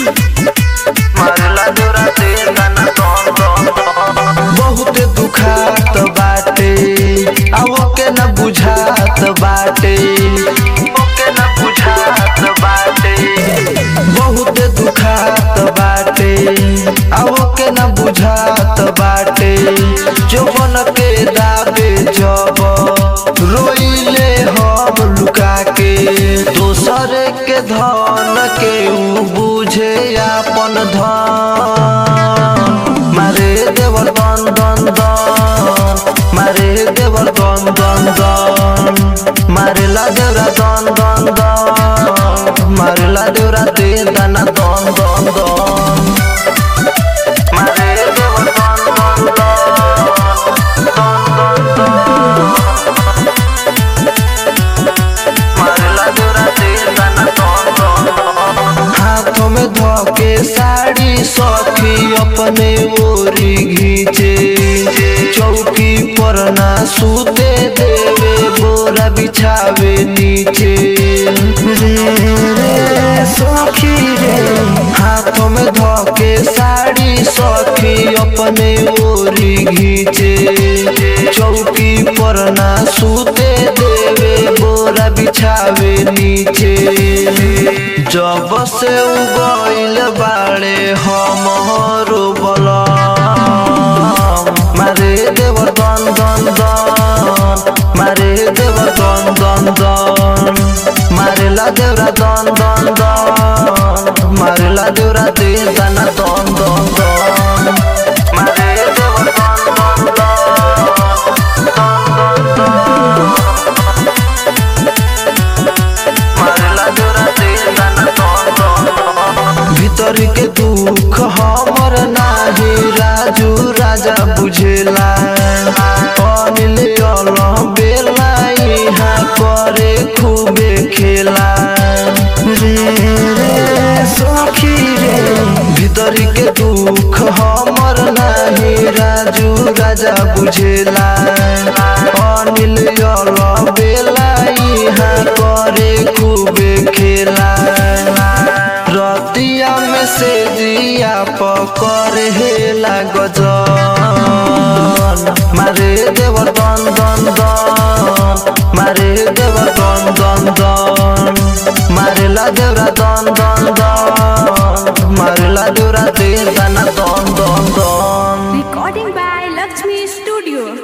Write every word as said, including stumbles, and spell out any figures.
मारला देवरा तेल गाना दन दन दन। बहुत दुखात बाटे आवो के न बुझात बाटे, ओके न बुझात बाटे। बहुत दुखात बाटे आवो के न बुझात बाटे। जौवन के दाबे जब रोइले हम लुका के, दोसर के धन के उ बुझे अपन धन। मारे देवर दन दन दन, मारे देवर दन दन दन। मारेला देवरा दन दन दन, मारेला देवरा दे दाना दन दन दन। मारे देवर दन दन दन, दन दन दन। मारेला देवरा दे दाना दन दन दन। हाथों में धोके साड़ी सखी अपने ओरी घींचे, चौकी पर ना सूते देवे बोरा बिछावे नीचे। रे रे सखी रे, हाथों में धोके साड़ी सखी अपने ओरी घींचे, चौकी पर ना सूते देवे बोरा बिछावे नीचे। जब से उगइल बाड़े हमरो बलम, मारे देवर दन दन दन, मारे देवर दन दन दन। मारेला देवरा दन दन दन, मारेला देवरा दे दाना दन दन दन। मारे देवर दन दन दन, दन दन दन। मारेला देवरा दे दाना दन दन दन। भीतर के दुख हमर नाही राजू राजा बुझेला, अनिल अलम बेला यहाँ करे खूबे खेला। रे रे सखी रे, भीतर के दुख हमर नाही राजू राजा बुझेला, अनिल अलम बेला यहाँ करे खूबे खेला। रतिया में से दिया पकड़ हेला गजन, मारे देवर दन दन दन, मारे देवर दन दन दन। मारेला देवरा दन दन दन, मारेला देवरा दे दाना दन दन दन। Recording by Lakshmi Studio.